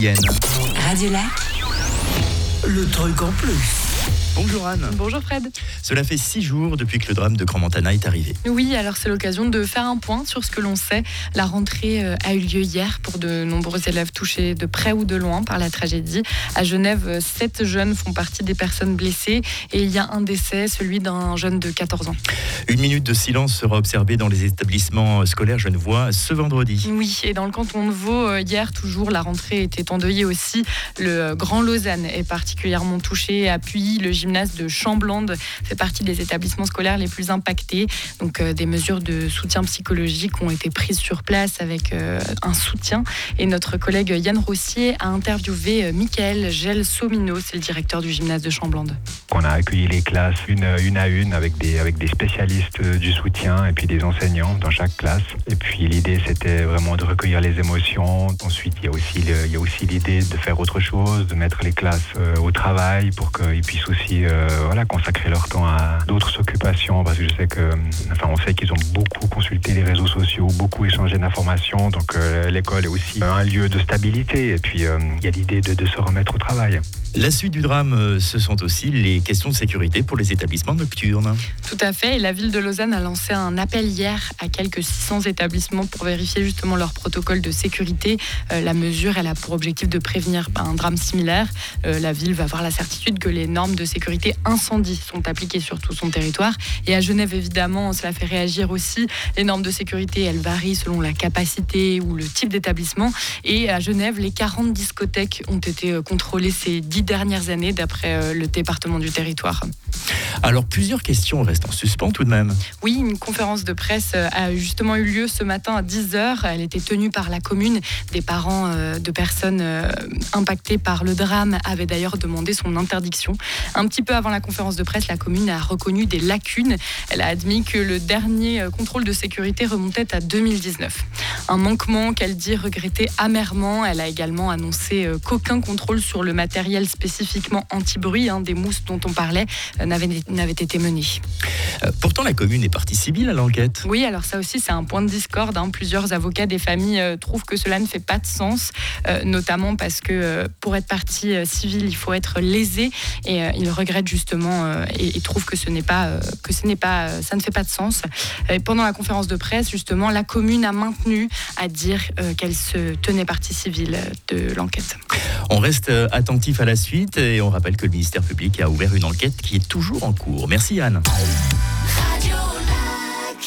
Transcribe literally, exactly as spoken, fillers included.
Radio Lac, le truc en plus. Bonjour Anne. Bonjour Fred. Cela fait six jours depuis que le drame de Crans-Montana est arrivé. Oui, alors c'est l'occasion de faire un point sur ce que l'on sait. La rentrée a eu lieu hier pour de nombreux élèves touchés de près ou de loin par la tragédie. À Genève, sept jeunes font partie des personnes blessées et il y a un décès, celui d'un jeune de quatorze ans. Une minute de silence sera observée dans les établissements scolaires genevois ce vendredi. Oui, et dans le canton de Vaud, hier toujours, la rentrée était endeuillée aussi. Le Grand Lausanne est particulièrement touché. À Puy, le gymnase de Chamblande fait partie des établissements scolaires les plus impactés. Donc euh, des mesures de soutien psychologique ont été prises sur place avec euh, un soutien. Et notre collègue Yann Rossier a interviewé euh, Michael Gelsomino, c'est le directeur du gymnase de Chamblande. On a accueilli les classes une, une à une avec des, avec des spécialistes du soutien et puis des enseignants dans chaque classe. Et puis l'idée c'était vraiment de recueillir les émotions. Ensuite il y a aussi, le, il y a aussi l'idée de faire autre chose, de mettre les classes euh, au travail pour qu'ils puissent aussi euh, voilà, consacrer leur temps à d'autres occupations, parce que je sais que, enfin on sait qu'ils ont beaucoup consulté les réseaux sociaux, beaucoup échangé d'informations, donc euh, l'école est aussi un lieu de stabilité et puis euh, il y a l'idée de, de se remettre au travail. La suite du drame, ce sont aussi les questions de sécurité pour les établissements nocturnes. Tout à fait, et la ville de Lausanne a lancé un appel hier à quelques six cents établissements pour vérifier justement leur protocole de sécurité. Euh, la mesure, elle a pour objectif de prévenir un drame similaire. Euh, la ville va avoir la certitude que les normes de sécurité incendie sont appliquées sur tout son territoire. Et à Genève, évidemment, cela fait réagir aussi. Les normes de sécurité, elles varient selon la capacité ou le type d'établissement. Et à Genève, les quarante discothèques ont été contrôlées ces dix dernières années d'après le département du territoire. Alors plusieurs questions restent en suspens tout de même. Oui, une conférence de presse a justement eu lieu ce matin à dix heures. Elle était tenue par la commune. Des parents de personnes impactées par le drame avaient d'ailleurs demandé son interdiction. Un petit peu avant la conférence de presse, la commune a reconnu des lacunes. Elle a admis que le dernier contrôle de sécurité remontait à deux mille dix-neuf. Un manquement qu'elle dit regretter amèrement. Elle a également annoncé qu'aucun contrôle sur le matériel spécifiquement anti-bruit, hein, des mousses dont on parlait, euh, n'avait, n'avait été mené. Euh, pourtant, la commune est partie civile à l'enquête. Oui, alors ça aussi, c'est un point de discorde. Hein. Plusieurs avocats des familles euh, trouvent que cela ne fait pas de sens, euh, notamment parce que euh, pour être partie euh, civile, il faut être lésé. Et euh, ils regrettent justement euh, et, et trouvent que ce n'est pas, euh, que ce n'est pas, euh, ça ne fait pas de sens. Et pendant la conférence de presse, justement, la commune a maintenu à dire euh, qu'elle se tenait partie civile de l'enquête. On reste attentif à la suite et on rappelle que le ministère public a ouvert une enquête qui est toujours en cours. Merci Anne.